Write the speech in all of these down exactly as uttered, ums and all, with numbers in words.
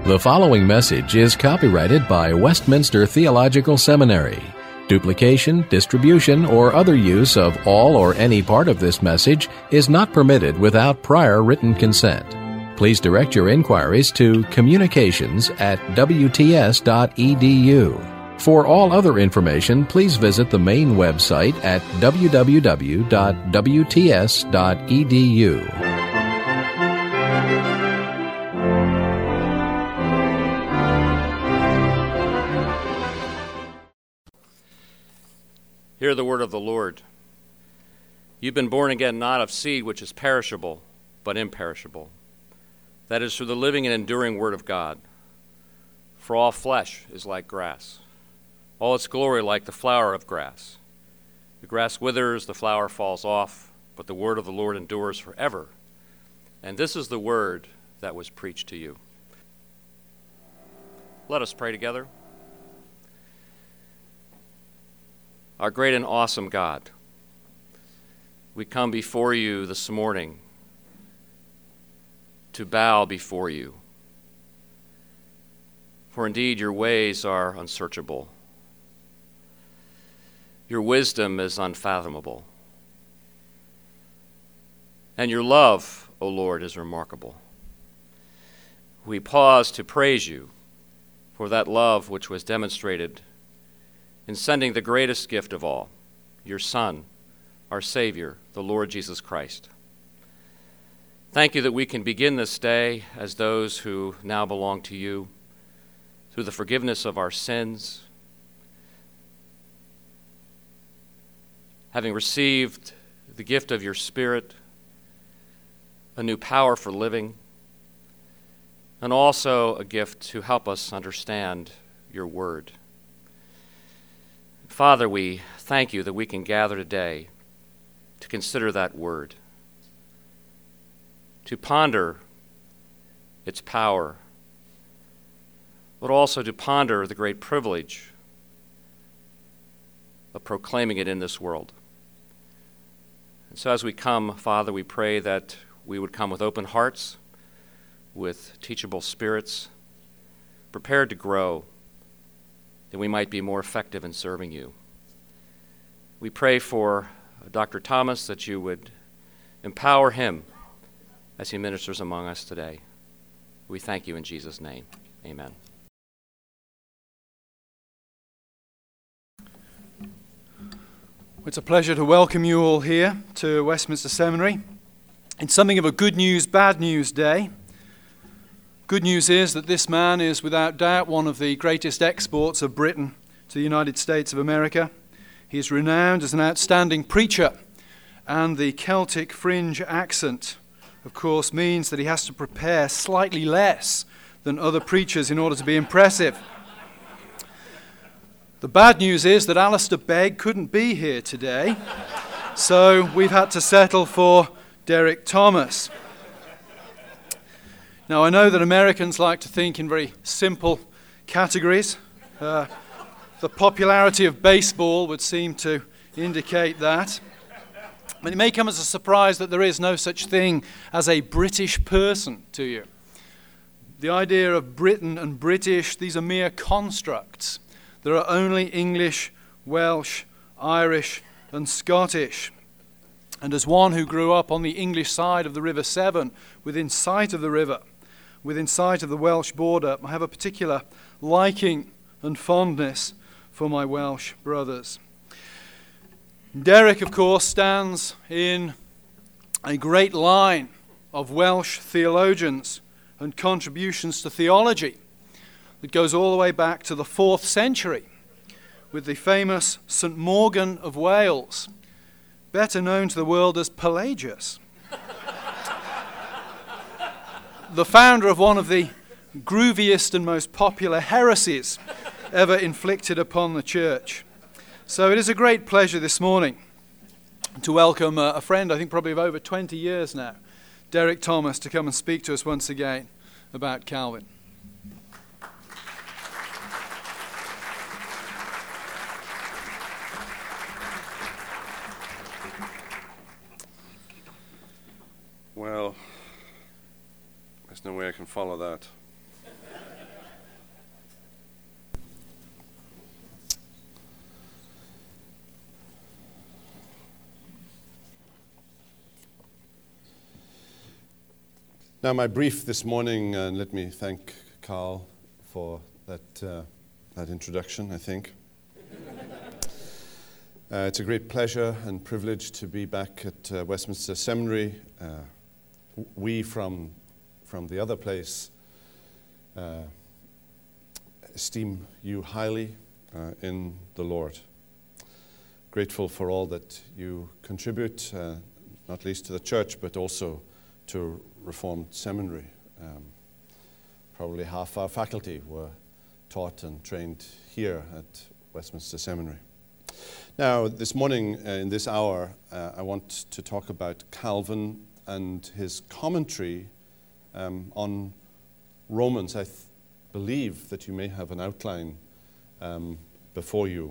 The following message is copyrighted by Westminster Theological Seminary. Duplication, distribution, or other use of all or any part of this message is not permitted without prior written consent. Please direct your inquiries to communications at w t s dot e d u. For all other information, please visit the main website at w w w dot w t s dot e d u. Hear the word of the Lord. You've been born again not of seed which is perishable, but imperishable. That is through the living and enduring word of God. For all flesh is like grass, all its glory like the flower of grass. The grass withers, the flower falls off, but the word of the Lord endures forever. And this is the word that was preached to you. Let us pray together. Our great and awesome God, we come before you this morning to bow before you. For indeed your ways are unsearchable. Your wisdom is unfathomable. And your love, O Lord, is remarkable. We pause to praise you for that love which was demonstrated in sending the greatest gift of all, your Son, our Savior, the Lord Jesus Christ. Thank you that we can begin this day as those who now belong to you through the forgiveness of our sins, having received the gift of your Spirit, a new power for living, and also a gift to help us understand your word. Father, we thank you that we can gather today to consider that word, to ponder its power, but also to ponder the great privilege of proclaiming it in this world. And so as we come, Father, we pray that we would come with open hearts, with teachable spirits, prepared to grow, that we might be more effective in serving you. We pray for Doctor Thomas that you would empower him as he ministers among us today. We thank you in Jesus' name. Amen. It's a pleasure to welcome you all here to Westminster Seminary. It's something of a good news, bad news day. Good news is that this man is without doubt one of the greatest exports of Britain to the United States of America. He is renowned as an outstanding preacher, and the Celtic fringe accent, of course, means that he has to prepare slightly less than other preachers in order to be impressive. The bad news is that Alistair Begg couldn't be here today, so we've had to settle for Derek Thomas. Now, I know that Americans like to think in very simple categories. Uh, the popularity of baseball would seem to indicate that. But it may come as a surprise that there is no such thing as a British person to you. The idea of Britain and British, these are mere constructs. There are only English, Welsh, Irish, and Scottish. And as one who grew up on the English side of the River Severn, within sight of the river, within sight of the Welsh border, I have a particular liking and fondness for my Welsh brothers. Derek, of course, stands in a great line of Welsh theologians and contributions to theology that goes all the way back to the fourth century with the famous Saint Morgan of Wales, better known to the world as Pelagius, the founder of one of the grooviest and most popular heresies ever inflicted upon the church. So it is a great pleasure this morning to welcome a, a friend, I think probably of over twenty years now, Derek Thomas, to come and speak to us once again about Calvin. Well, there's no way I can follow that. Now, my brief this morning, and uh, let me thank Carl for that uh, that introduction, I think. uh, it's a great pleasure and privilege to be back at uh, Westminster Seminary. Uh, we from, from the other place uh, esteem you highly uh, in the Lord. Grateful for all that you contribute, uh, not least to the church, but also to Reformed Seminary. Um, probably half our faculty were taught and trained here at Westminster Seminary. Now, this morning, uh, in this hour, uh, I want to talk about Calvin and his commentary um, on Romans. I th- believe that you may have an outline um, before you.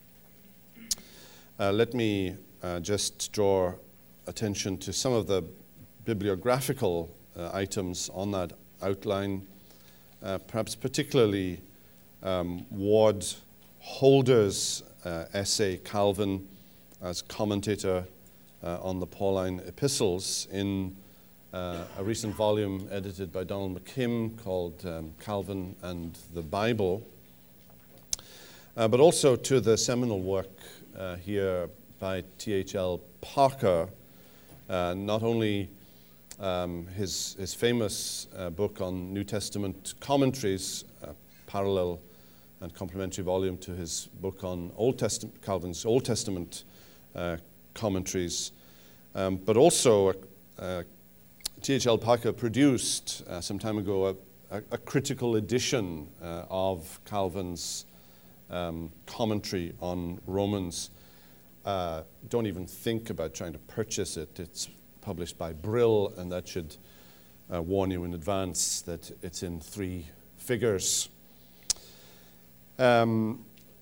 Uh, let me uh, just draw attention to some of the bibliographical uh, items on that outline, uh, perhaps particularly um, Ward Holder's uh, essay, Calvin as Commentator uh, on the Pauline Epistles, in uh, a recent volume edited by Donald McKim called um, Calvin and the Bible, uh, but also to the seminal work uh, here by T H L Parker, uh, not only Um, his, his famous uh, book on New Testament commentaries, a parallel and complementary volume to his book on Old Testament, Calvin's Old Testament uh, commentaries, um, but also uh, uh, T H L Parker produced uh, some time ago a, a, a critical edition uh, of Calvin's um, commentary on Romans. Uh, don't even think about trying to purchase it. It's published by Brill, and that should uh, warn you in advance that it's in three figures. Um,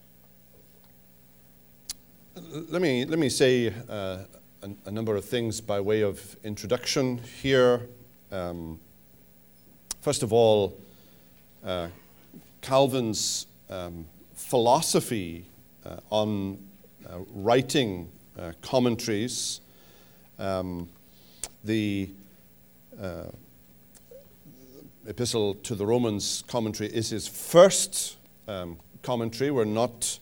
let me let me say uh, a, a number of things by way of introduction here. Um, first of all, uh, Calvin's um, philosophy uh, on uh, writing uh, commentaries. Um, The uh, Epistle to the Romans commentary is his first um, commentary. We're not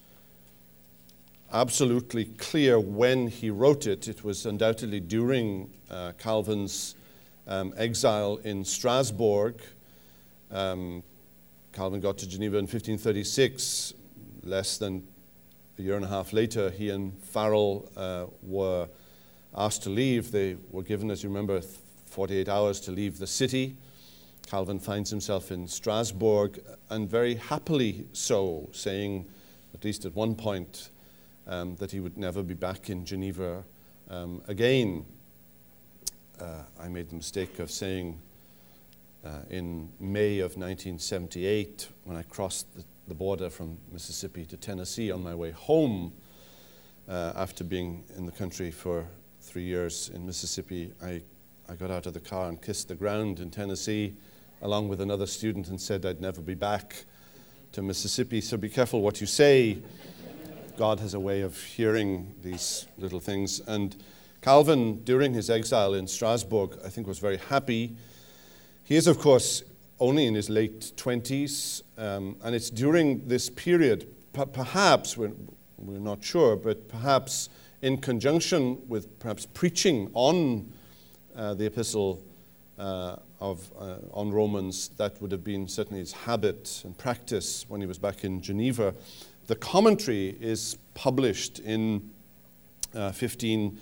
absolutely clear when he wrote it. It was undoubtedly during uh, Calvin's um, exile in Strasbourg. Um, Calvin got to Geneva in fifteen thirty-six. Less than a year and a half later, he and Farel uh, were asked to leave. They were given, as you remember, forty-eight hours to leave the city. Calvin finds himself in Strasbourg, and very happily so, saying, at least at one point, um, that he would never be back in Geneva um, again. Uh, I made the mistake of saying uh, in May of nineteen seventy-eight, when I crossed the, the border from Mississippi to Tennessee on my way home, uh, after being in the country for three years in Mississippi, I, I got out of the car and kissed the ground in Tennessee along with another student and said I'd never be back to Mississippi. So be careful what you say. God has a way of hearing these little things. And Calvin, during his exile in Strasbourg, I think was very happy. He is, of course, only in his late twenties, um, and it's during this period, p- perhaps, we're, we're not sure, but perhaps in conjunction with perhaps preaching on uh, the epistle uh, of uh, on Romans, that would have been certainly his habit and practice when he was back in Geneva. The commentary is published in uh, fifteen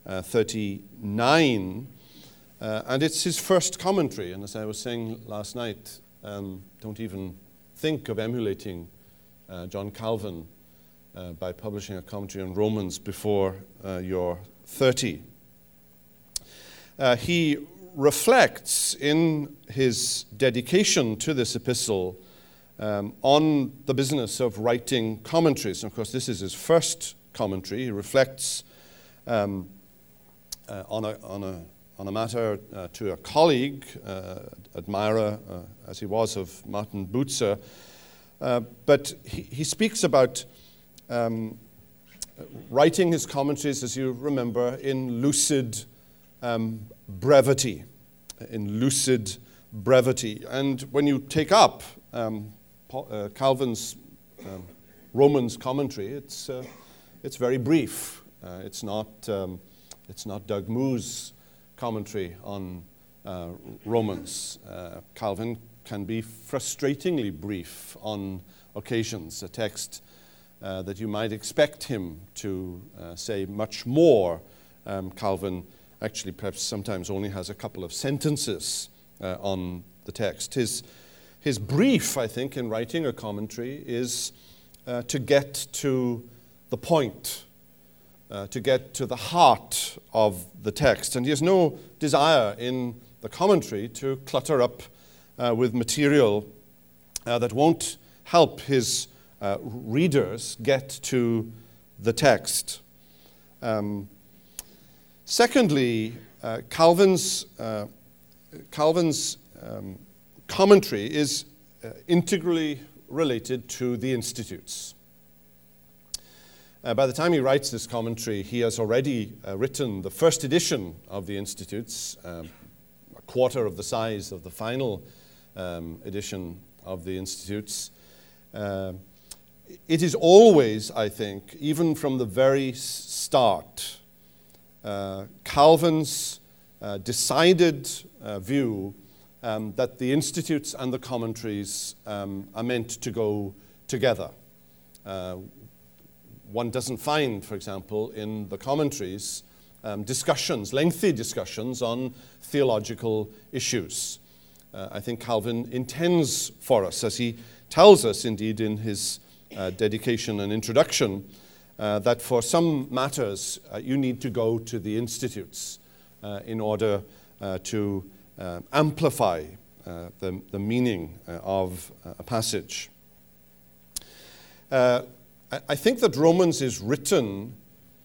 thirty-nine, uh, and it's his first commentary. And as I was saying last night, um, don't even think of emulating uh, John Calvin Uh, by publishing a commentary on Romans before uh, you're thirty. Uh, he reflects in his dedication to this epistle um, on the business of writing commentaries. And of course, this is his first commentary. He reflects um, uh, on, a, on, a, on a matter uh, to a colleague, uh, admirer, uh, as he was, of Martin Bucer. Uh, but he, he speaks about Um, writing his commentaries, as you remember, in lucid um, brevity. in lucid brevity. And when you take up um, Paul, uh, Calvin's um, Romans commentary, it's uh, it's very brief. Uh, it's not um, it's not Doug Moo's commentary on uh, Romans. Uh, Calvin can be frustratingly brief on occasions. A text uh, that you might expect him to uh, say much more. Um, Calvin actually perhaps sometimes only has a couple of sentences uh, on the text. His his brief, I think, in writing a commentary is uh, to get to the point, uh, to get to the heart of the text. And he has no desire in the commentary to clutter up uh, with material uh, that won't help his uh, readers get to the text. Um, secondly, uh, Calvin's uh, Calvin's um, commentary is uh, integrally related to the Institutes. Uh, by the time he writes this commentary, he has already uh, written the first edition of the Institutes, um, a quarter of the size of the final um, edition of the Institutes. Uh, it is always, I think, even from the very start, uh, Calvin's uh, decided uh, view um, that the Institutes and the commentaries um, are meant to go together. Uh, one doesn't find, for example, in the commentaries, um, discussions, lengthy discussions on theological issues. Uh, I think Calvin intends for us, as he tells us indeed in his uh, dedication and introduction, uh, that for some matters uh, you need to go to the Institutes uh, in order uh, to uh, amplify uh, the, the meaning uh, of uh, a passage. Uh, I, I think that Romans is written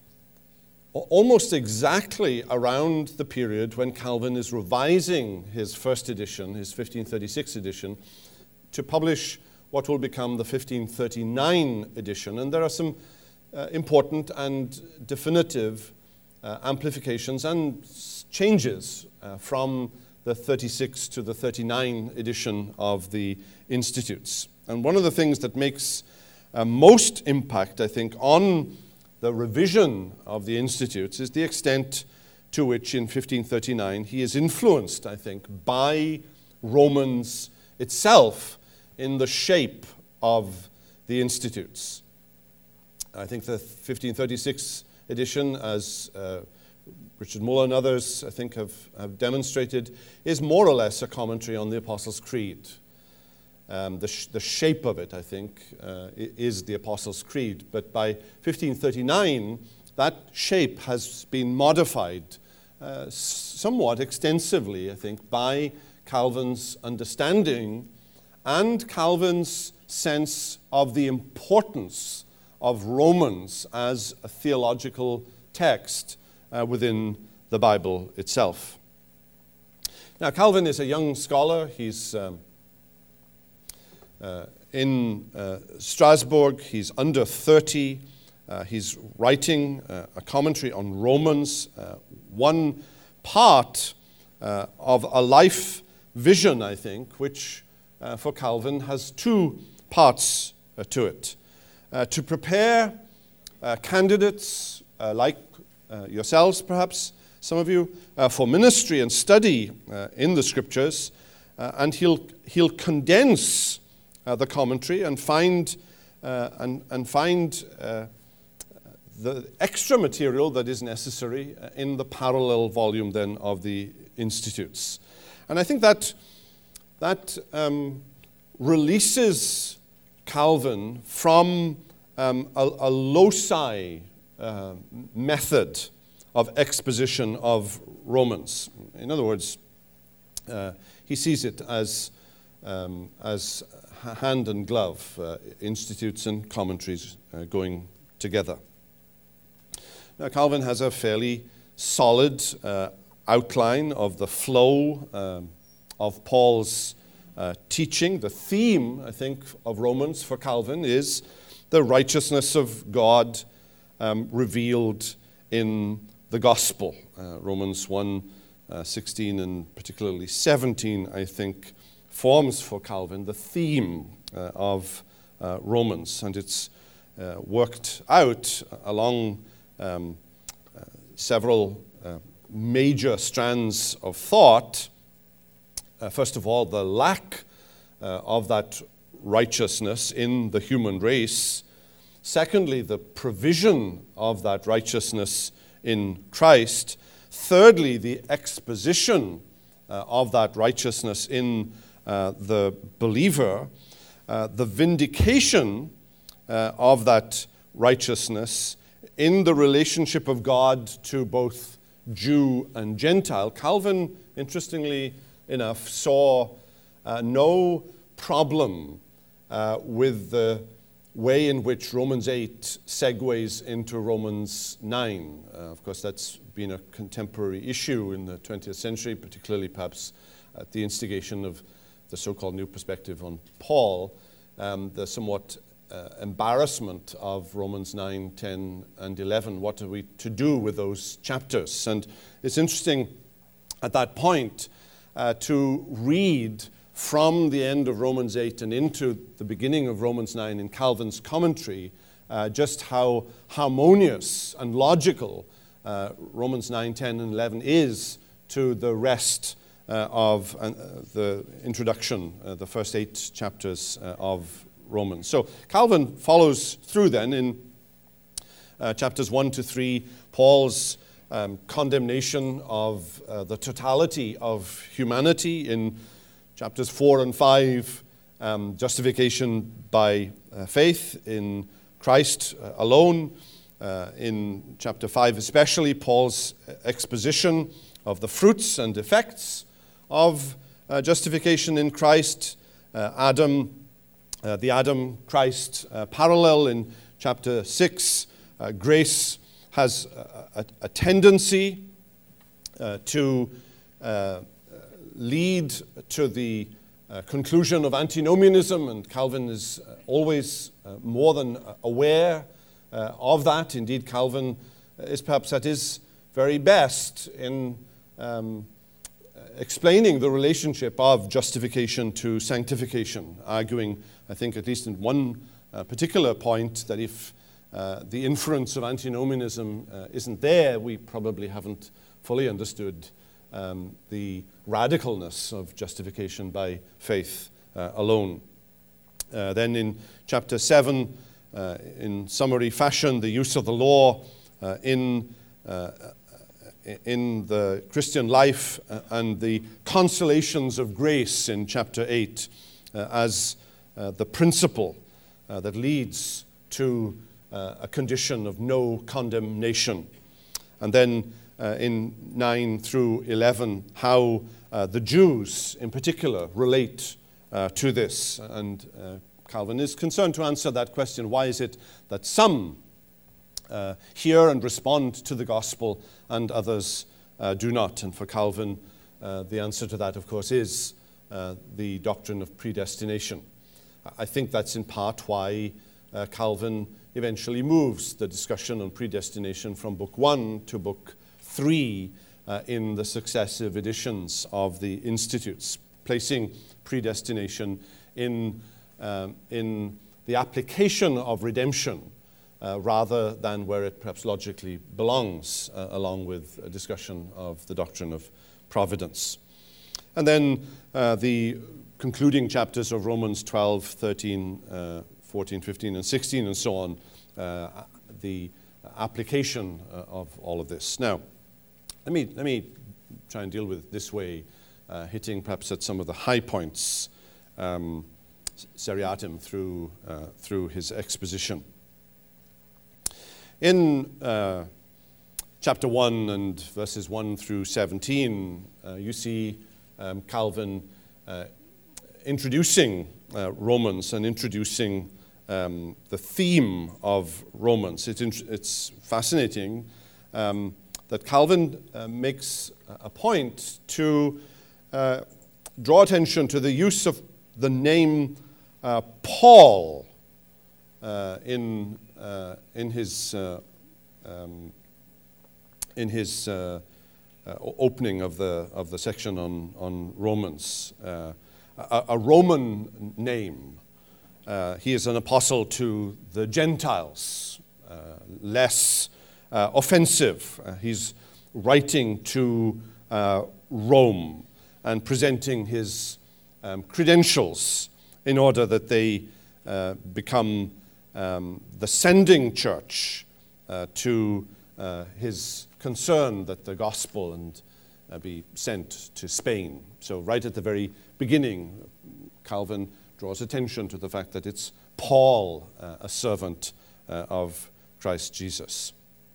almost exactly around the period when Calvin is revising his first edition, his fifteen thirty-six edition, to publish what will become the fifteen thirty-nine edition. And there are some uh, important and definitive uh, amplifications and changes uh, from the thirty-six to the thirty-nine edition of the Institutes. And one of the things that makes uh, most impact, I think, on the revision of the Institutes is the extent to which in fifteen thirty-nine he is influenced, I think, by Romans itself in the shape of the Institutes. I think the fifteen thirty-six edition, as uh, Richard Muller and others, I think, have, have demonstrated, is more or less a commentary on the Apostles' Creed. Um, the, sh- the shape of it, I think, uh, is the Apostles' Creed. But by fifteen thirty-nine, that shape has been modified uh, somewhat extensively, I think, by Calvin's understanding and Calvin's sense of the importance of Romans as a theological text uh, within the Bible itself. Now, Calvin is a young scholar. He's um, Uh, in uh, Strasbourg. He's under thirty. Uh, he's writing uh, a commentary on Romans, uh, one part uh, of a life vision, I think, which uh, for Calvin has two parts uh, to it. Uh, to prepare uh, candidates uh, like uh, yourselves, perhaps, some of you, uh, for ministry and study uh, in the Scriptures, uh, and he'll he'll condense Uh, the commentary and find uh, and, and find uh, the extra material that is necessary in the parallel volume then of the Institutes. And I think that that um, releases Calvin from um, a, a loci uh, method of exposition of Romans. In other words, uh, he sees it as um, as hand and glove, uh, Institutes and commentaries uh, going together. Now, Calvin has a fairly solid uh, outline of the flow um, of Paul's uh, teaching. The theme, I think, of Romans for Calvin is the righteousness of God um, revealed in the gospel. Uh, Romans one uh, sixteen and particularly seventeen, I think, forms for Calvin the theme uh, of uh, Romans, and it's uh, worked out along um, uh, several uh, major strands of thought. Uh, first of all, the lack uh, of that righteousness in the human race. Secondly, the provision of that righteousness in Christ. Thirdly, the exposition uh, of that righteousness in uh, the believer. Uh, the vindication uh, of that righteousness in the relationship of God to both Jew and Gentile. Calvin, interestingly enough, saw uh, no problem uh, with the way in which Romans eight segues into Romans nine. Uh, of course, that's been a contemporary issue in the twentieth century, particularly perhaps at the instigation of the so-called New Perspective on Paul, um, the somewhat uh, embarrassment of Romans nine, ten, and eleven. What are we to do with those chapters? And it's interesting at that point uh, to read from the end of Romans eight and into the beginning of Romans nine in Calvin's commentary, uh, just how harmonious and logical uh, Romans nine, ten, and eleven is to the rest uh, of uh, the introduction, uh, the first eight chapters uh, of Romans. So Calvin follows through then in uh, chapters one to three, Paul's um, condemnation of uh, the totality of humanity. In chapters four and five, um, justification by uh, faith in Christ uh, alone. Uh, in chapter five especially, Paul's exposition of the fruits and effects of uh, justification in Christ. Uh, Adam, uh, the Adam-Christ uh, parallel in chapter six. Uh, grace has a, a, a tendency uh, to uh, lead to the uh, conclusion of antinomianism, and Calvin is uh, always uh, more than aware uh, of that. Indeed, Calvin is perhaps at his very best in um, explaining the relationship of justification to sanctification, arguing, I think, at least in one uh, particular point, that if uh, the inference of antinomianism uh, isn't there, we probably haven't fully understood Um, the radicalness of justification by faith uh, alone. Uh, then in chapter seven, uh, in summary fashion, the use of the law uh, in, uh, in the Christian life uh, and the consolations of grace in chapter eight uh, as uh, the principle uh, that leads to uh, a condition of no condemnation. And then Uh, in nine through eleven, how uh, the Jews in particular relate uh, to this. And uh, Calvin is concerned to answer that question. Why is it that some uh, hear and respond to the gospel and others uh, do not? And for Calvin, uh, the answer to that, of course, is uh, the doctrine of predestination. I think that's in part why uh, Calvin eventually moves the discussion on predestination from book one to book three uh, in the successive editions of the Institutes, placing predestination in, um, in the application of redemption uh, rather than where it perhaps logically belongs, uh, along with a discussion of the doctrine of providence. And then uh, the concluding chapters of Romans twelve, thirteen, uh, fourteen, fifteen, and sixteen, and so on, uh, the application uh, of all of this. Now, Let me, let me try and deal with it this way, uh, hitting perhaps at some of the high points um, seriatim through, uh, through his exposition. In uh, chapter one and verses one through seventeen, uh, you see um, Calvin uh, introducing uh, Romans and introducing um, the theme of Romans. It int- it's fascinating um, that Calvin uh, makes a point to uh, draw attention to the use of the name uh, Paul uh, in uh, in his uh, um, in his uh, uh, opening of the of the section on on Romans. Uh, a, a Roman name. Uh, he is an apostle to the Gentiles, uh, less uh, offensive. Uh, he's writing to uh, Rome and presenting his um, credentials in order that they uh, become um, the sending church uh, to uh, his concern that the gospel and uh, be sent to Spain. So right at the very beginning, Calvin draws attention to the fact that it's Paul, uh, a servant uh, of Christ Jesus.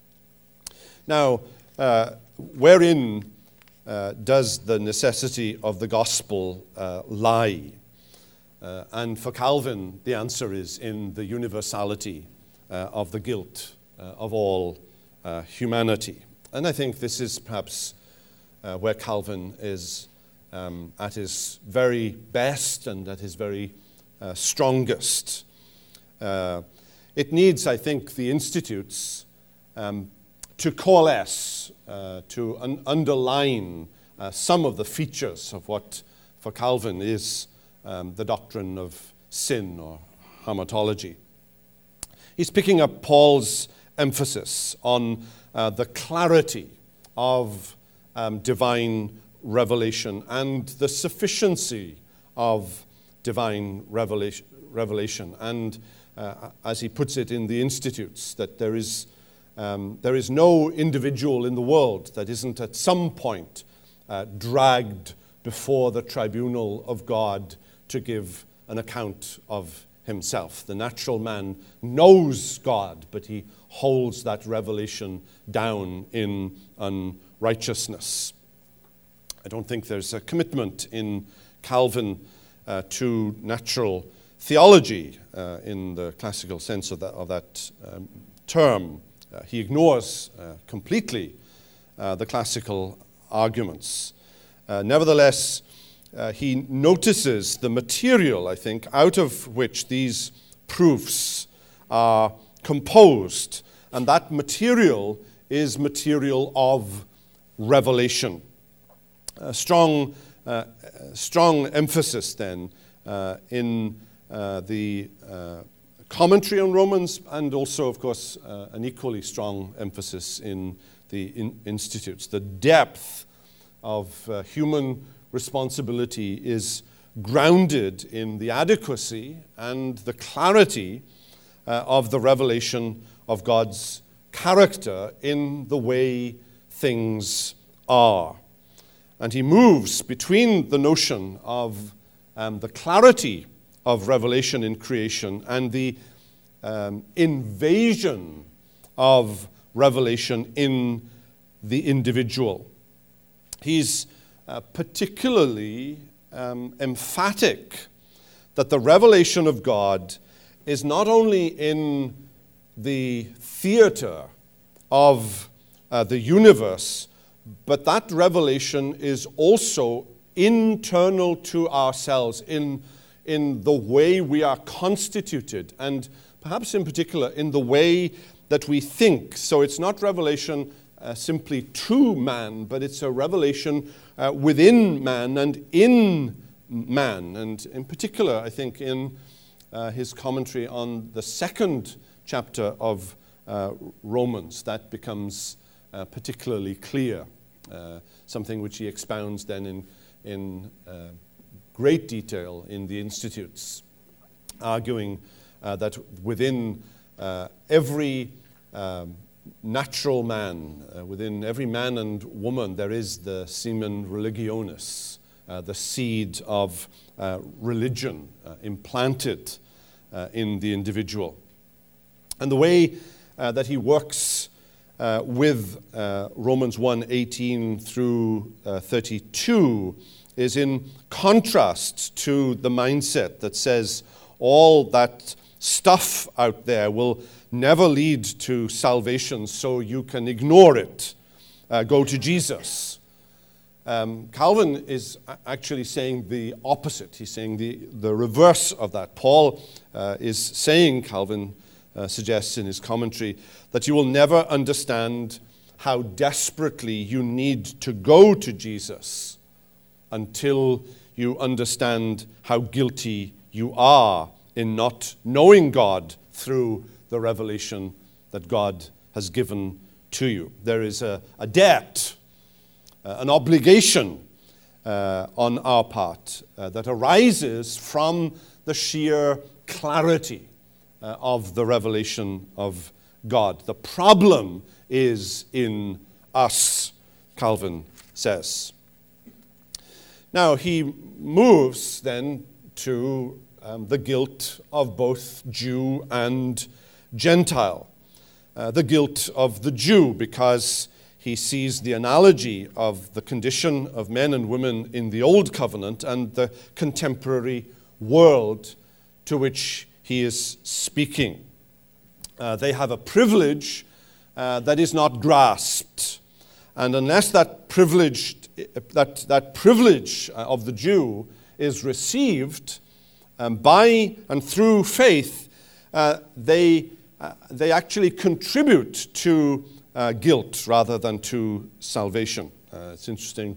Now, uh, wherein uh, does the necessity of the gospel uh, lie? Uh, and for Calvin, the answer is in the universality uh, of the guilt uh, of all uh, humanity. And I think this is perhaps uh, where Calvin is um, at his very best and at his very uh, strongest. Uh, it needs, I think, the institutes um, to coalesce, uh, to un- underline uh, some of the features of what for Calvin is um, the doctrine of sin or hamartology. He's picking up Paul's emphasis on uh, the clarity of um, divine revelation and the sufficiency of divine revelation, revelation. and uh, as he puts it in the Institutes, that there is um, there is no individual in the world that isn't at some point uh, dragged before the tribunal of God to give an account of himself. The natural man knows God, but he holds that revelation down in unrighteousness. I don't think there's a commitment in Calvin uh, to natural theology uh, in the classical sense of that, of that um, term. Uh, he ignores uh, completely uh, the classical arguments. Uh, nevertheless, uh, he notices the material, I think, out of which these proofs are composed, and that material is material of revelation. A strong, uh, strong emphasis then uh, in uh, the uh, commentary on Romans, and also, of course, uh, an equally strong emphasis in the in- institutes. The depth of uh, human responsibility is grounded in the adequacy and the clarity uh, of the revelation of God's character in the way things are. And he moves between the notion of um, the clarity of revelation in creation and the um, invasion of revelation in the individual. He's uh, particularly um, emphatic that the revelation of God is not only in the theater of uh, the universe, but that revelation is also internal to ourselves in, in the way we are constituted, and perhaps in particular in the way that we think. So it's not revelation uh, simply to man, but it's a revelation uh, within man and in man. And in particular, I think in uh, his commentary on the second chapter of uh, Romans, that becomes uh, particularly clear. Uh, something which he expounds then in, in uh, great detail in the Institutes, arguing uh, that within uh, every um, natural man, uh, within every man and woman, there is the semen religionis, uh, the seed of uh, religion uh, implanted uh, in the individual. And the way uh, that he works Uh, with uh, Romans one eighteen through uh, thirty-two is in contrast to the mindset that says all that stuff out there will never lead to salvation, so you can ignore it. Uh, go to Jesus. Um, Calvin is actually saying the opposite. He's saying the, the reverse of that. Paul uh, is saying, Calvin uh, suggests in his commentary, that you will never understand how desperately you need to go to Jesus until you understand how guilty you are in not knowing God through the revelation that God has given to you. There is a, a debt, uh, an obligation uh, on our part uh, that arises from the sheer clarity uh, of the revelation of God. The problem is in us, Calvin says. Now, he moves then to um, the guilt of both Jew and Gentile. Uh, the guilt of the Jew, because he sees the analogy of the condition of men and women in the Old Covenant and the contemporary world to which he is speaking. Uh, they have a privilege uh, that is not grasped. And unless that privilege, that, that privilege of the Jew is received um, by and through faith, uh, they, uh, they actually contribute to uh, guilt rather than to salvation. Uh, it's interesting,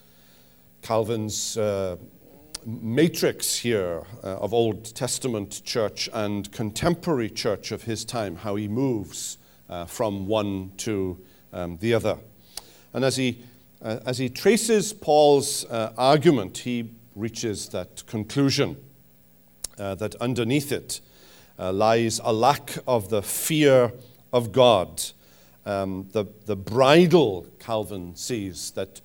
Calvin's uh, matrix here uh, of Old Testament church and contemporary church of his time, how he moves uh, from one to um, the other. And as he, uh, as he traces Paul's uh, argument, he reaches that conclusion uh, that underneath it uh, lies a lack of the fear of God, um, the, the bridle, Calvin sees, that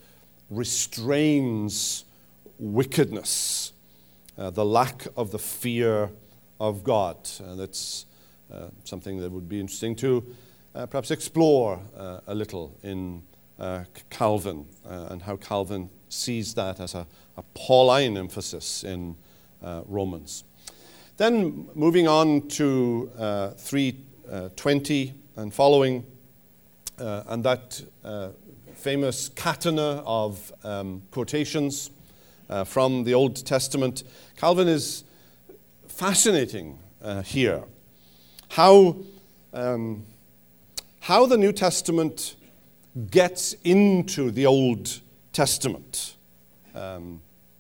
restrains wickedness, uh, the lack of the fear of God. And that's uh, something that would be interesting to uh, perhaps explore uh, a little in uh, Calvin uh, and how Calvin sees that as a, a Pauline emphasis in uh, Romans. Then moving on to uh, three twenty and following, uh, and that uh, famous catenae of um, quotations uh, from the Old Testament. Calvin is fascinating uh, here. How, um, how the New Testament gets into the Old Testament. Um,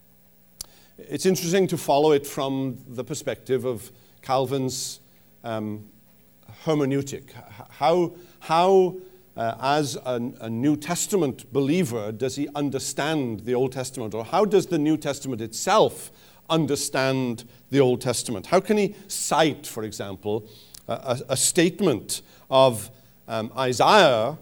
it's interesting to follow it from the perspective of Calvin's um, hermeneutic. How, how uh, as a, a New Testament believer, does he understand the Old Testament? Or how does the New Testament itself understand the Old Testament? How can he cite, for example, a, a statement of um, Isaiah,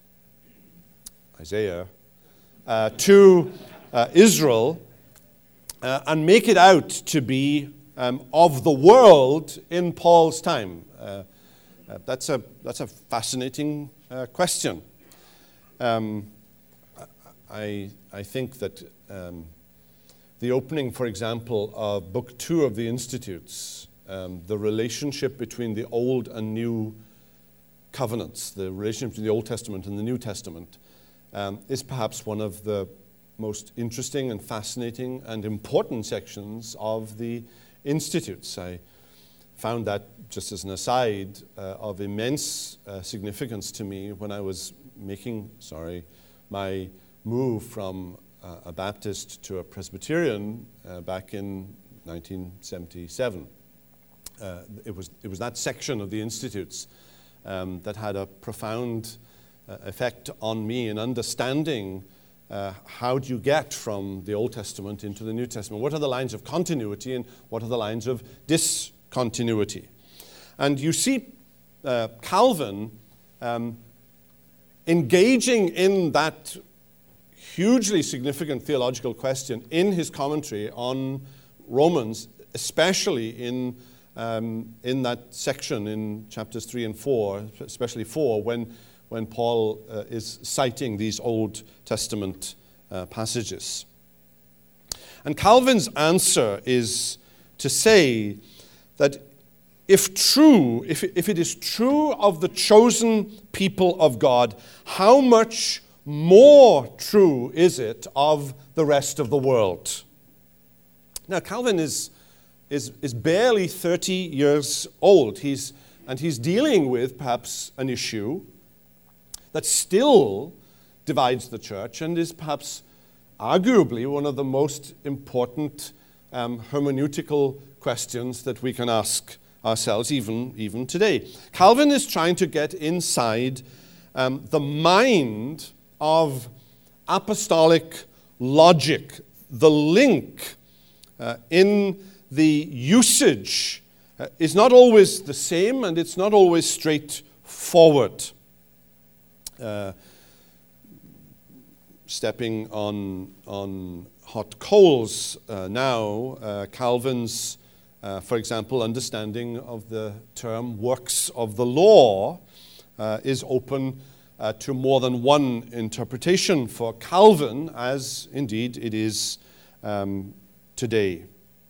Isaiah, uh, to uh, Israel uh, and make it out to be um, of the world in Paul's time? Uh, uh, that's a that's a fascinating uh, question. Um, I I think that um, the opening, for example, of Book Two of the Institutes, um, the relationship between the Old and New Covenants, the relationship between the Old Testament and the New Testament, um, is perhaps one of the most interesting and fascinating and important sections of the Institutes. I found that, just as an aside, uh, of immense uh, significance to me when I was making, sorry, my move from uh, a Baptist to a Presbyterian uh, back in nineteen seventy-seven. Uh, it was it was that section of the Institutes um, that had a profound uh, effect on me in understanding uh, how do you get from the Old Testament into the New Testament? What are the lines of continuity and what are the lines of discontinuity? And you see uh, Calvin um, engaging in that hugely significant theological question in his commentary on Romans, especially in um, in that section in chapters three and four, especially four, when when Paul uh, is citing these Old Testament uh, passages. And Calvin's answer is to say that if true, if it, if it is true of the chosen people of God, how much more true is it of the rest of the world? Now, Calvin is, is, is barely thirty years old. He's, and he's dealing with perhaps an issue that still divides the church and is perhaps arguably one of the most important um, hermeneutical questions that we can ask ourselves even, even today. Calvin is trying to get inside um, the mind of apostolic logic, the link uh, in the usage uh, is not always the same, and it's not always straightforward. Uh, stepping on, on hot coals uh, now, uh, Calvin's, uh, for example, understanding of the term works of the law uh, is open uh, to more than one interpretation for Calvin, as indeed it is um, today.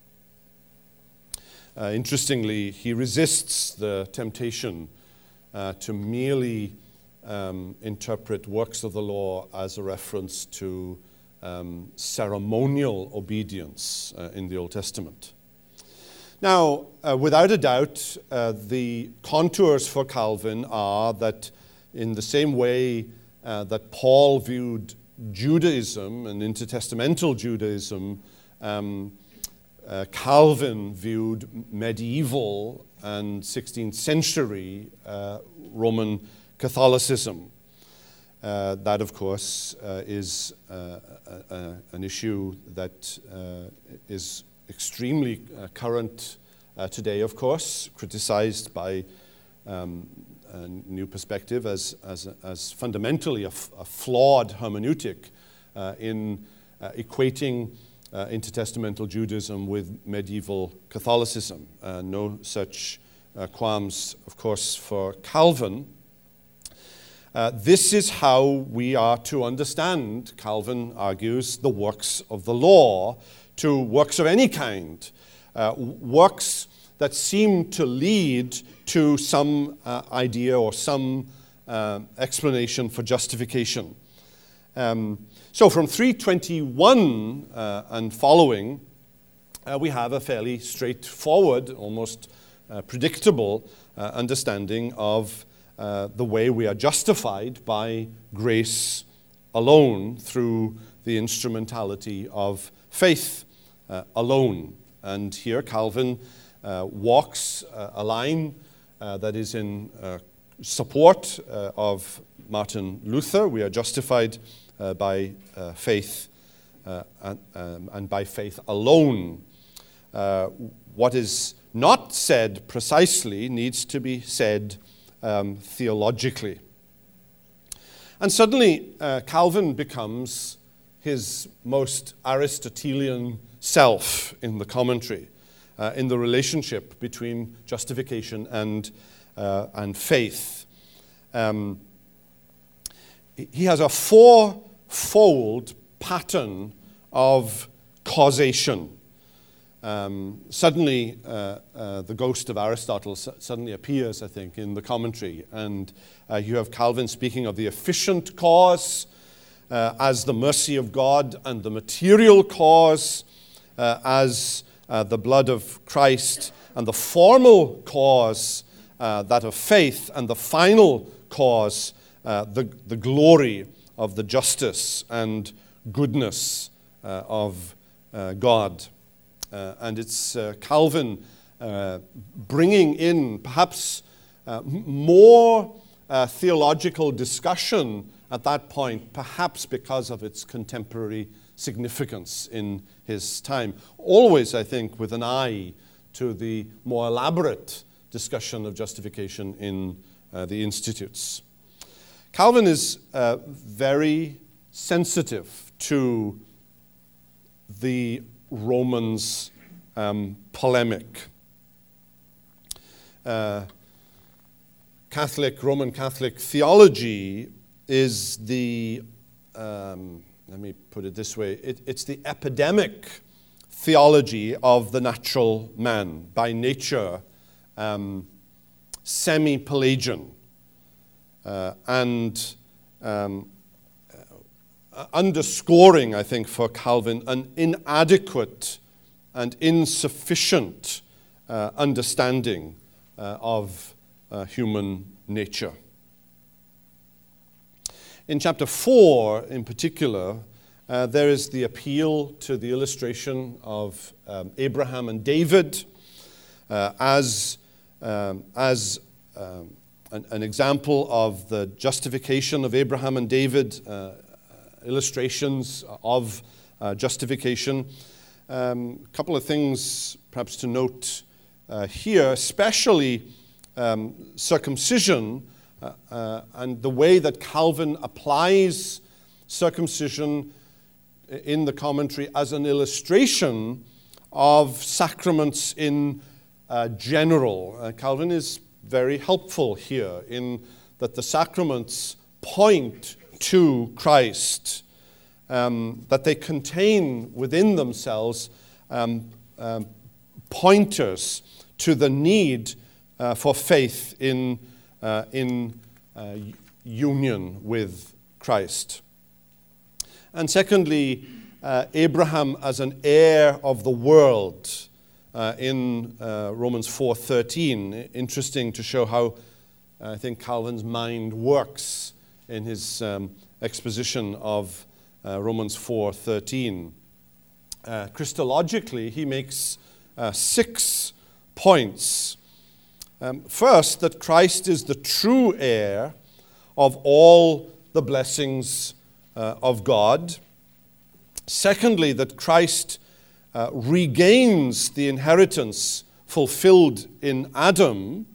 Uh, interestingly, he resists the temptation uh, to merely um, interpret works of the law as a reference to um, ceremonial obedience uh, in the Old Testament. Now, uh, without a doubt, uh, the contours for Calvin are that in the same way uh, that Paul viewed Judaism and intertestamental Judaism, um, Uh, Calvin viewed medieval and sixteenth century uh, Roman Catholicism. Uh, that, of course, uh, is uh, a, a, an issue that uh, is extremely uh, current uh, today, of course, criticized by um, a New Perspective as, as, as fundamentally a, f- a flawed hermeneutic uh, in uh, equating Uh, intertestamental Judaism with medieval Catholicism. Uh, no such uh, qualms, of course, for Calvin. Uh, this is how we are to understand, Calvin argues, the works of the law, to works of any kind, uh, works that seem to lead to some uh, idea or some uh, explanation for justification. Um, So from three twenty-one uh, and following, uh, we have a fairly straightforward, almost uh, predictable uh, understanding of uh, the way we are justified by grace alone through the instrumentality of faith uh, alone. And here Calvin uh, walks uh, a line uh, that is in uh, support uh, of Martin Luther. We are justified Uh, by uh, faith uh, and, um, and by faith alone. Uh, what is not said precisely needs to be said um, theologically. And suddenly uh, Calvin becomes his most Aristotelian self in the commentary, uh, in the relationship between justification and, uh, and faith. Um, he has a four fold pattern of causation. Um, suddenly, uh, uh, the ghost of Aristotle s- suddenly appears, I think, in the commentary. And uh, you have Calvin speaking of the efficient cause uh, as the mercy of God, and the material cause uh, as uh, the blood of Christ, and the formal cause, uh, that of faith, and the final cause, uh, the, the glory of the justice and goodness uh, of uh, God. Uh, and it's uh, Calvin uh, bringing in perhaps uh, more uh, theological discussion at that point, perhaps because of its contemporary significance in his time. Always, I think, with an eye to the more elaborate discussion of justification in uh, the Institutes. Calvin is uh, very sensitive to the Romans um, polemic. Uh, Catholic, Roman Catholic theology is the, um, let me put it this way, it, it's the epidemic theology of the natural man, by nature um, semi-Pelagian. Uh, and um, uh, underscoring, I think, for Calvin, an inadequate and insufficient uh, understanding uh, of uh, human nature. in chapter four, in particular, uh, there is the appeal to the illustration of um, Abraham and David uh, as, um, as um, an, an example of the justification of Abraham and David, uh, illustrations of uh, justification. A um, couple of things perhaps to note uh, here, especially um, circumcision. Uh, uh, and the way that Calvin applies circumcision in the commentary as an illustration of sacraments in uh, general. Uh, Calvin is very helpful here in that the sacraments point to Christ, um, that they contain within themselves um, um, pointers to the need uh, for faith in Uh, in uh, union with Christ. And secondly, uh, Abraham as an heir of the world uh, in uh, Romans four thirteen. Interesting to show how uh, I think Calvin's mind works in his um, exposition of uh, Romans four thirteen. Uh, Christologically, he makes uh, six points. Um, first, that Christ is the true heir of all the blessings uh, of God. Secondly, that Christ uh, regains the inheritance fulfilled in Adam.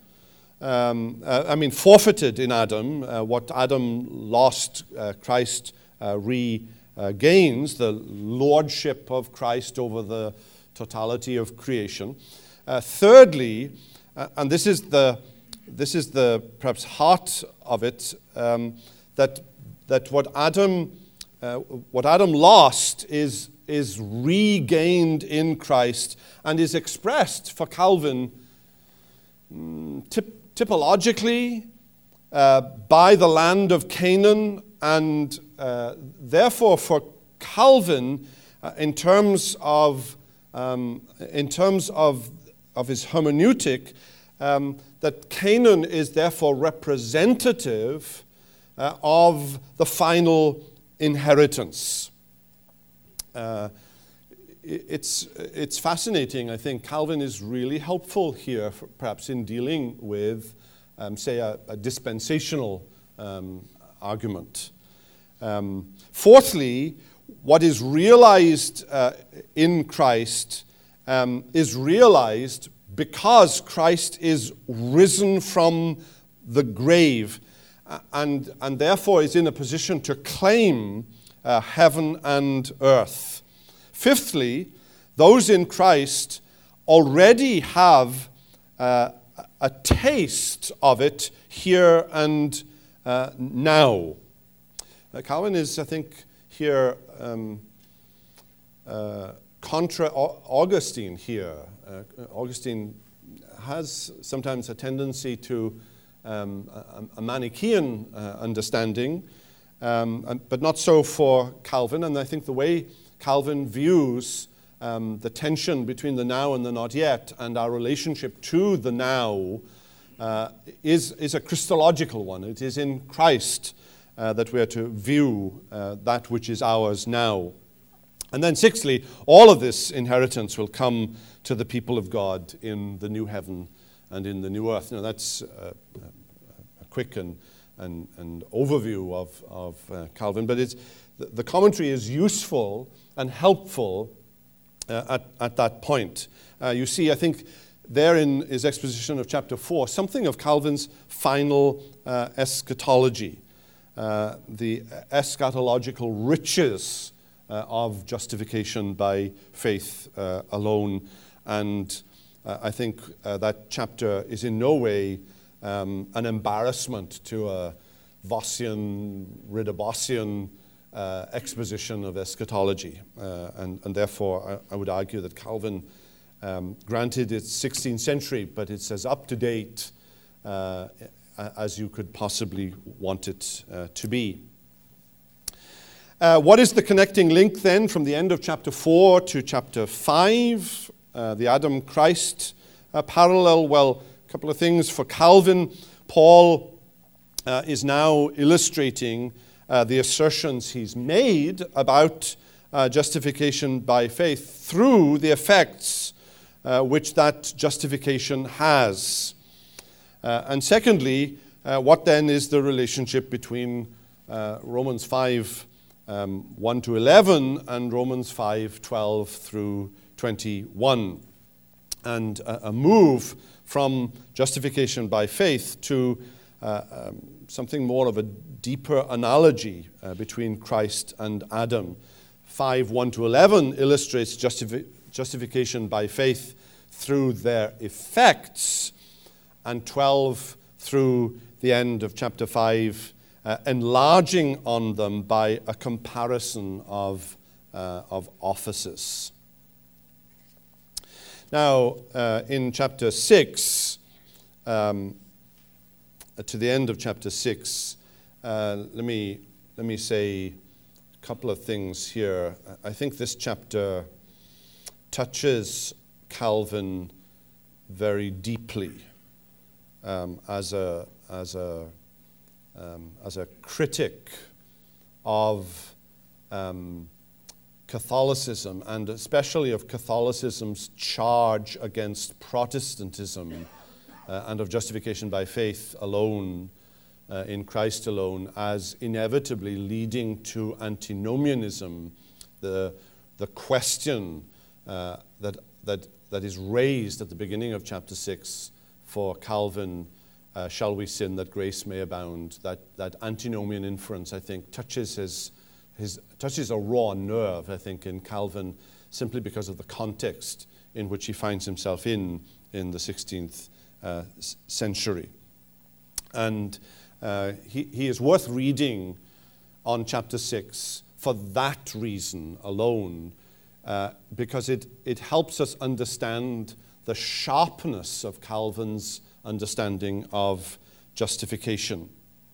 Um, uh, I mean, forfeited in Adam. Uh, what Adam lost, uh, Christ uh, regains, the lordship of Christ over the totality of creation. Uh, thirdly, Uh, and this is the, this is the perhaps heart of it, um, that that what Adam, uh, what Adam lost is is regained in Christ and is expressed for Calvin mm, typ- typologically uh, by the land of Canaan, and uh, therefore for Calvin, uh, in terms of um, in terms of of his hermeneutic, um, that Canaan is therefore representative uh, of the final inheritance. Uh, it's, it's fascinating, I think. Calvin is really helpful here, for, perhaps in dealing with, um, say, a, a dispensational um, argument. Um, fourthly, what is realized uh, in Christ Um, is realized because Christ is risen from the grave and, and therefore is in a position to claim uh, heaven and earth. Fifthly, those in Christ already have uh, a taste of it here and uh, now. Uh, Calvin is, I think, here um, uh, contra Augustine here. Uh, Augustine has sometimes a tendency to um, a, a Manichaean uh, understanding, um, and, but not so for Calvin. And I think the way Calvin views um, the tension between the now and the not yet, and our relationship to the now, uh, is, is a Christological one. It is in Christ uh, that we are to view uh, that which is ours now. And then sixthly, all of this inheritance will come to the people of God in the new heaven and in the new earth. Now that's a, a quick and, and, and overview of, of uh, Calvin, but it's, the, the commentary is useful and helpful uh, at, at that point. Uh, you see, I think, there in his exposition of chapter four, something of Calvin's final uh, eschatology, uh, the eschatological riches Uh, of justification by faith uh, alone. And uh, I think uh, that chapter is in no way um, an embarrassment to a Vossian, Ridderbosian uh, exposition of eschatology. Uh, and, and therefore, I, I would argue that Calvin, um, granted it's sixteenth century, but it's as up-to-date uh, as you could possibly want it uh, to be. Uh, what is the connecting link then from the end of chapter four to chapter five? Uh, the Adam-Christ uh, parallel? Well, a couple of things. For Calvin, Paul uh, is now illustrating uh, the assertions he's made about uh, justification by faith through the effects uh, which that justification has. Uh, and secondly, uh, what then is the relationship between uh, Romans five, um, one to eleven and Romans five, twelve through twenty-one, and a, a move from justification by faith to uh, um, something more of a deeper analogy uh, between Christ and Adam. five, one to eleven illustrates justifi- justification by faith through their effects, and twelve through the end of chapter five, uh, enlarging on them by a comparison of, uh, of offices. Now, uh, in chapter six, um, to the end of chapter six, uh, let me let me say a couple of things here. I think this chapter touches Calvin very deeply um, as a as a um, as a critic of um, Catholicism, and especially of Catholicism's charge against Protestantism uh, and of justification by faith alone, uh, in Christ alone, as inevitably leading to antinomianism, the, the question uh, that, that, that is raised at the beginning of chapter six for Calvin, uh, shall we sin that grace may abound? That, that antinomian inference, I think, touches his His, touches a raw nerve, I think, in Calvin, simply because of the context in which he finds himself in in the sixteenth uh, century. And uh, he, he is worth reading on chapter six for that reason alone, uh, because it, it helps us understand the sharpness of Calvin's understanding of justification.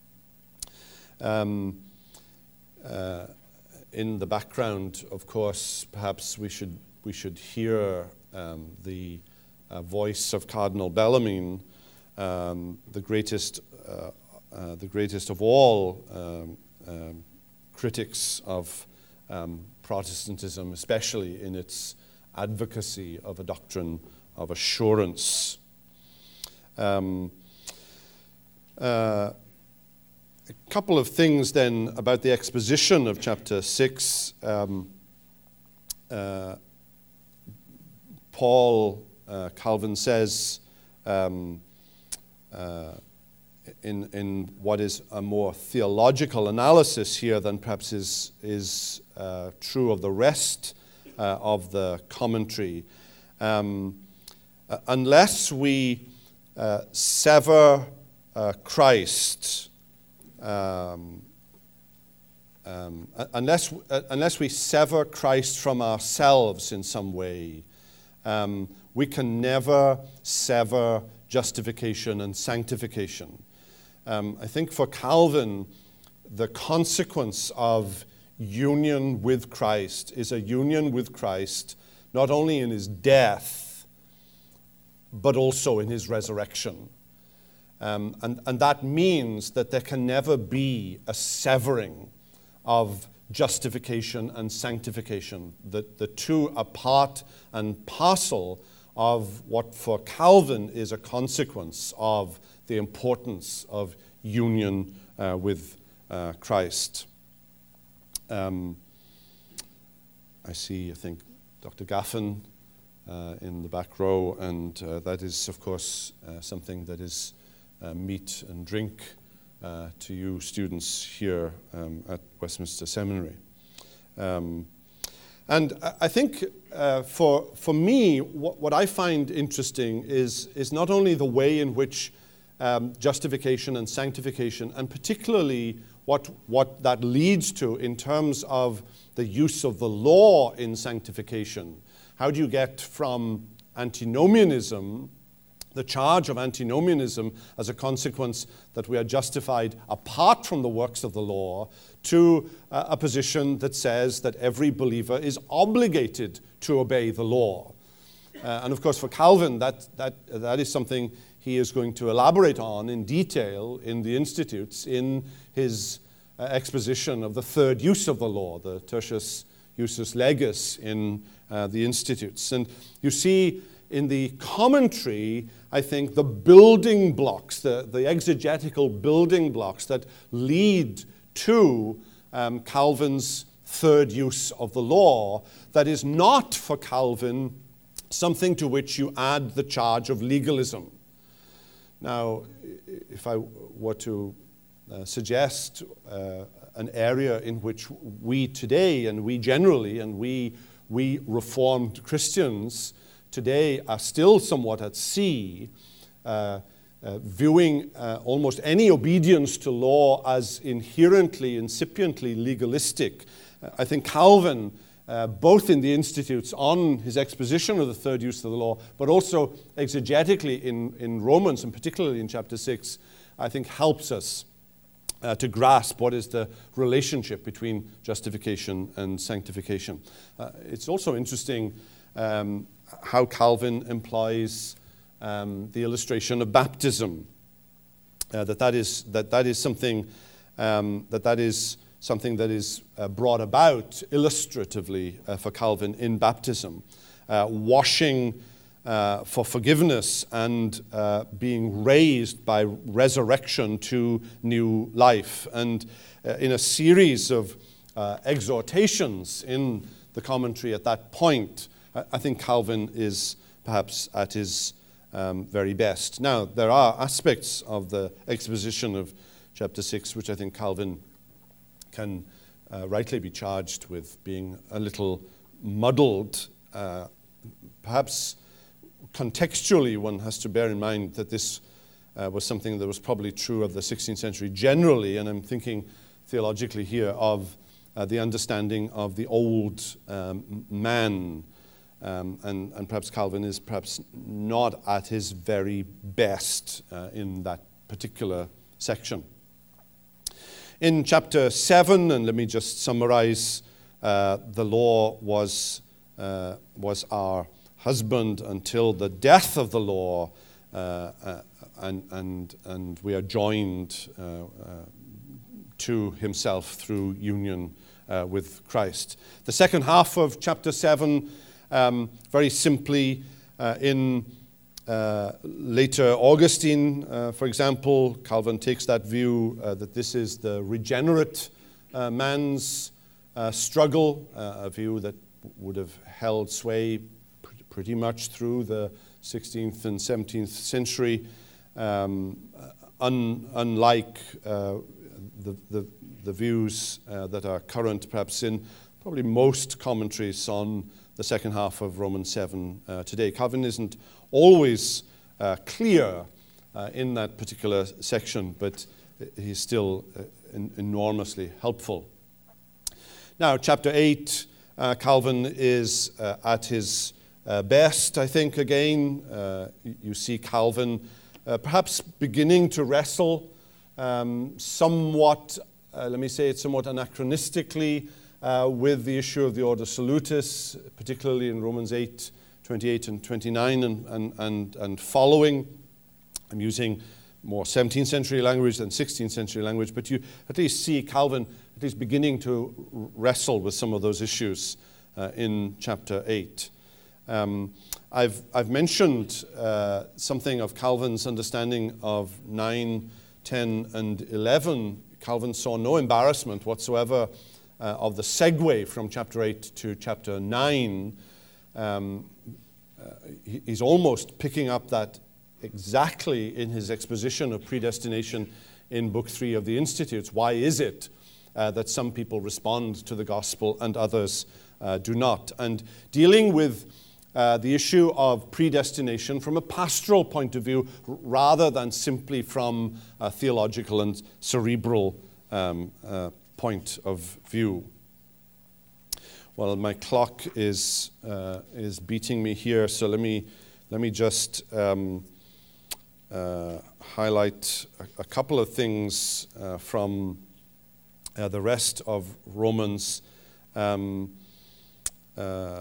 Um, Uh, in the background, of course, perhaps we should we should hear um, the uh, voice of Cardinal Bellarmine, um, the greatest uh, uh, the greatest of all um, um, critics of um, Protestantism, especially in its advocacy of a doctrine of assurance. Um, uh, A couple of things then about the exposition of chapter six. Um, uh, Paul, uh, Calvin says, um, uh, in, in what is a more theological analysis here than perhaps is, is uh, true of the rest uh, of the commentary, um, uh, unless we uh, sever uh, Christ, Um, um, unless, uh, unless we sever Christ from ourselves in some way, um, we can never sever justification and sanctification. Um, I think for Calvin, the consequence of union with Christ is a union with Christ not only in his death, but also in his resurrection. Um, and, and that means that there can never be a severing of justification and sanctification. The, the two are part and parcel of what for Calvin is a consequence of the importance of union uh, with uh, Christ. Um, I see, I think, Doctor Gaffin uh, in the back row, and uh, that is, of course, uh, something that is Uh, meat and drink uh, to you students here um, at Westminster Seminary. Um, and I, I think uh, for, for me, what, what I find interesting is, is not only the way in which um, justification and sanctification, and particularly what, what that leads to in terms of the use of the law in sanctification. How do you get from antinomianism, the charge of antinomianism as a consequence that we are justified apart from the works of the law, to uh, a position that says that every believer is obligated to obey the law. Uh, and of course for Calvin, that, that, that is something he is going to elaborate on in detail in the Institutes in his uh, exposition of the third use of the law, the tertius usus legis in uh, the Institutes. And you see in the commentary, I think, the building blocks, the, the exegetical building blocks that lead to um, Calvin's third use of the law, that is not for Calvin something to which you add the charge of legalism. Now, if I were to uh, suggest uh, an area in which we today, and we generally, and we, we Reformed Christians today are still somewhat at sea, uh, uh, viewing uh, almost any obedience to law as inherently, incipiently legalistic. Uh, I think Calvin, uh, both in the Institutes on his exposition of the third use of the law, but also exegetically in, in Romans, and particularly in chapter six, I think helps us uh, to grasp what is the relationship between justification and sanctification. Uh, it's also interesting um, how Calvin employs um, the illustration of baptism. Uh, that that is that that is something um, that that is something that is uh, brought about illustratively uh, for Calvin in baptism, uh, washing uh, for forgiveness and uh, being raised by resurrection to new life, and uh, in a series of uh, exhortations in the commentary at that point. I think Calvin is perhaps at his um, very best. Now, there are aspects of the exposition of chapter six which I think Calvin can uh, rightly be charged with being a little muddled. Uh, perhaps contextually one has to bear in mind that this uh, was something that was probably true of the sixteenth century generally, and I'm thinking theologically here of uh, the understanding of the old um, man. Um, and, and perhaps Calvin is perhaps not at his very best uh, in that particular section. In chapter seven, and let me just summarize, uh, the law was, uh, was our husband until the death of the law, uh, uh, and, and, and we are joined uh, uh, to himself through union uh, with Christ. The second half of chapter seven, Um, very simply, uh, in uh, later Augustine, uh, for example, Calvin takes that view uh, that this is the regenerate uh, man's uh, struggle, uh, a view that would have held sway pr- pretty much through the sixteenth and seventeenth century, um, un- unlike uh, the, the, the views uh, that are current perhaps in probably most commentaries on the second half of Romans seven uh, today. Calvin isn't always uh, clear uh, in that particular section, but he's still uh, en- enormously helpful. Now, chapter eight, uh, Calvin is uh, at his uh, best, I think, again. Uh, you see Calvin uh, perhaps beginning to wrestle um, somewhat, uh, let me say it somewhat anachronistically, Uh, with the issue of the ordo salutis, particularly in Romans eight, twenty-eight and twenty-nine and, and, and, and following. I'm using more seventeenth century language than sixteenth century language, but you at least see Calvin at least beginning to wrestle with some of those issues uh, in chapter eight. Um, I've, I've mentioned uh, something of Calvin's understanding of nine, ten, and eleven. Calvin saw no embarrassment whatsoever Uh, of the segue from chapter eight to chapter nine. Um, uh, he, he's almost picking up that exactly in his exposition of predestination in book three of the Institutes. Why is it uh, that some people respond to the gospel and others uh, do not? And dealing with uh, the issue of predestination from a pastoral point of view r- rather than simply from a theological and cerebral um, uh, point of view. Well, my clock is uh, is beating me here, so let me let me just um, uh, highlight a, a couple of things uh, from uh, the rest of Romans. Um, uh,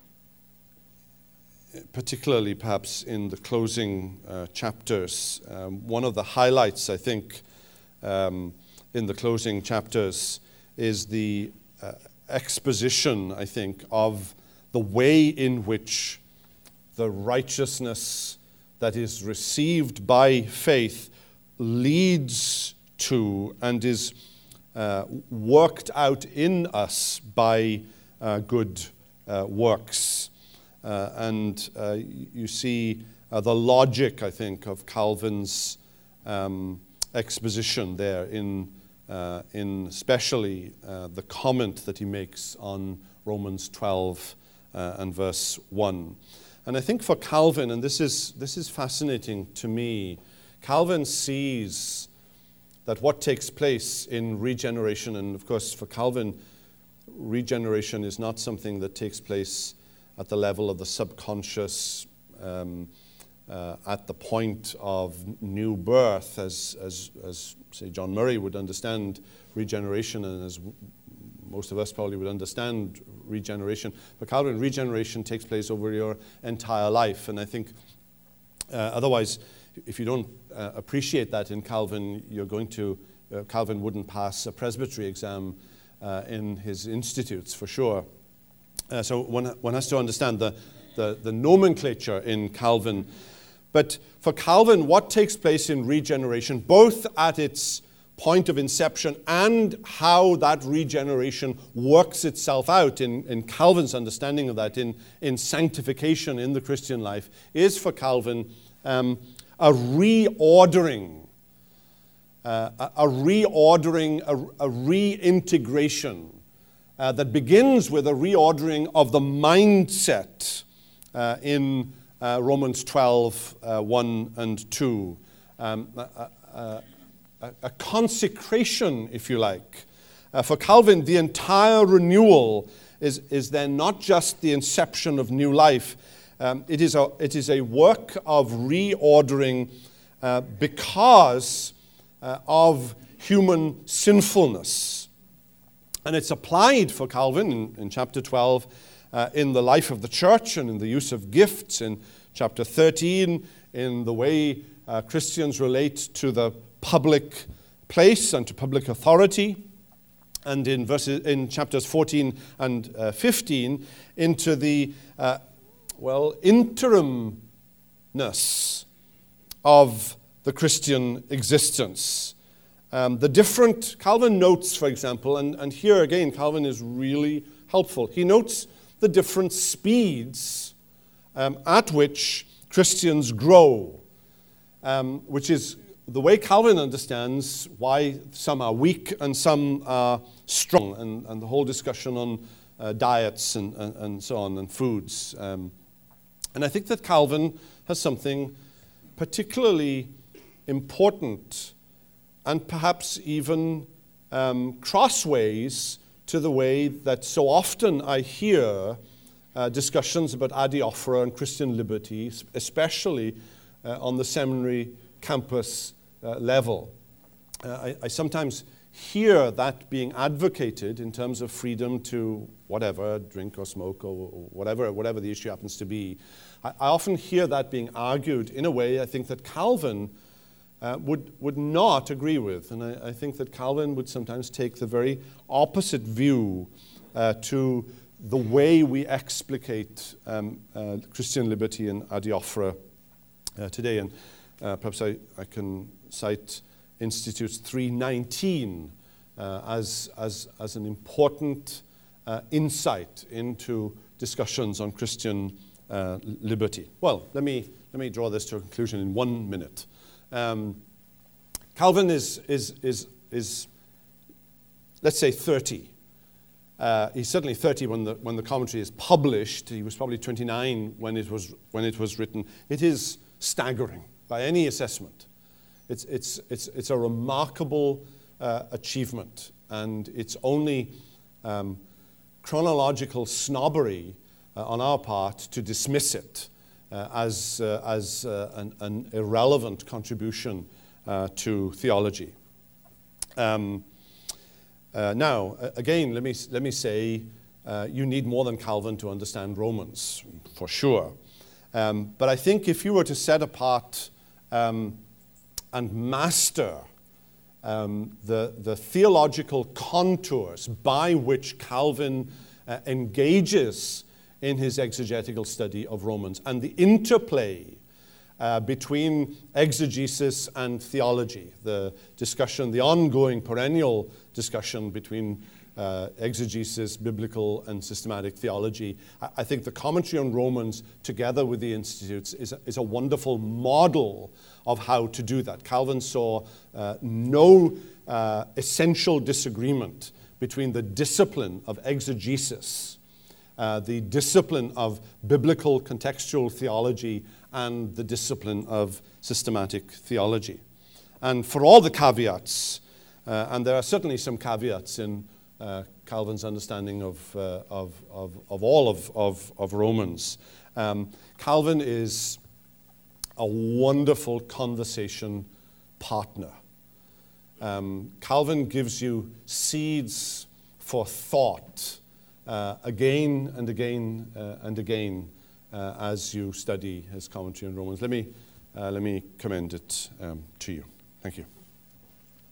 particularly, perhaps in the closing uh, chapters, um, one of the highlights, I think. Um, in the closing chapters is the uh, exposition, I think, of the way in which the righteousness that is received by faith leads to and is uh, worked out in us by uh, good uh, works. Uh, and uh, you see uh, the logic, I think, of Calvin's um, exposition there in Uh, in especially uh, the comment that he makes on Romans twelve uh, and verse one. And I think for Calvin, and this is, this is fascinating to me, Calvin sees that what takes place in regeneration, and of course for Calvin, regeneration is not something that takes place at the level of the subconscious, um, uh, at the point of new birth, as, as, as say John Murray would understand regeneration, and as most of us probably would understand regeneration. But Calvin, regeneration takes place over your entire life. And I think uh, otherwise, if you don't uh, appreciate that in Calvin, you're going to, uh, Calvin wouldn't pass a presbytery exam uh, in his institutes for sure. Uh, so one, one has to understand the, the, the nomenclature in Calvin. But for Calvin, what takes place in regeneration, both at its point of inception and how that regeneration works itself out in, in Calvin's understanding of that, in, in sanctification in the Christian life, is for Calvin um, a reordering, uh, a, a reordering, a, a reintegration uh, that begins with a reordering of the mindset uh, in Uh, Romans twelve, uh, one and two. Um, a, a, a, a consecration, if you like. Uh, for Calvin, the entire renewal is, is then not just the inception of new life. Um, it is a, it is a work of reordering uh, because uh, of human sinfulness. And it's applied for Calvin in, in chapter twelve Uh, in the life of the church and in the use of gifts, in chapter thirteen, in the way uh, Christians relate to the public place and to public authority, and in verses in chapters fourteen and uh, fifteen, into the uh, well interimness of the Christian existence. Um, the different Calvin notes, for example, and, and here again Calvin is really helpful. He notes the different speeds um, at which Christians grow, um, which is the way Calvin understands why some are weak and some are strong, and, and the whole discussion on uh, diets and, and, and so on, and foods. Um, and I think that Calvin has something particularly important and perhaps even um, crossways to the way that so often I hear uh, discussions about adiaphora and Christian liberty, especially uh, on the seminary campus uh, level. Uh, I, I sometimes hear that being advocated in terms of freedom to whatever, drink or smoke or whatever, whatever the issue happens to be. I, I often hear that being argued in a way I think that Calvin Uh, would, would not agree with. And I, I think that Calvin would sometimes take the very opposite view uh, to the way we explicate um, uh, Christian liberty and adiaphora uh, today. And uh, perhaps I, I can cite Institutes three nineteen uh, as, as, as an important uh, insight into discussions on Christian uh, liberty. Well, let me, let me draw this to a conclusion in one minute. Um, Calvin is, is, is, is, let's say, thirty. Uh, he's certainly thirty when the, when the commentary is published. He was probably twenty-nine when it was, when it was written. It is staggering by any assessment. It's, it's, it's, it's a remarkable uh, achievement, and it's only um, chronological snobbery uh, on our part to dismiss it Uh, as, uh, as uh, an, an irrelevant contribution uh, to theology. Um, uh, now, again, let me, let me say, uh, you need more than Calvin to understand Romans, for sure. Um, but I think if you were to set apart um, and master um, the, the theological contours by which Calvin uh, engages in his exegetical study of Romans, and the interplay uh, between exegesis and theology, the discussion, the ongoing perennial discussion between uh, exegesis, biblical, and systematic theology. I, I think the commentary on Romans, together with the Institutes, is a, is a wonderful model of how to do that. Calvin saw uh, no uh, essential disagreement between the discipline of exegesis, uh, the discipline of biblical contextual theology, and the discipline of systematic theology. And for all the caveats, uh, and there are certainly some caveats in uh, Calvin's understanding of, uh, of, of, of all of, of, of Romans, um, Calvin is a wonderful conversation partner. Um, Calvin gives you seeds for thought uh, again and again uh, and again uh, as you study his commentary on Romans. Let me, uh, let me commend it um, to you. Thank you.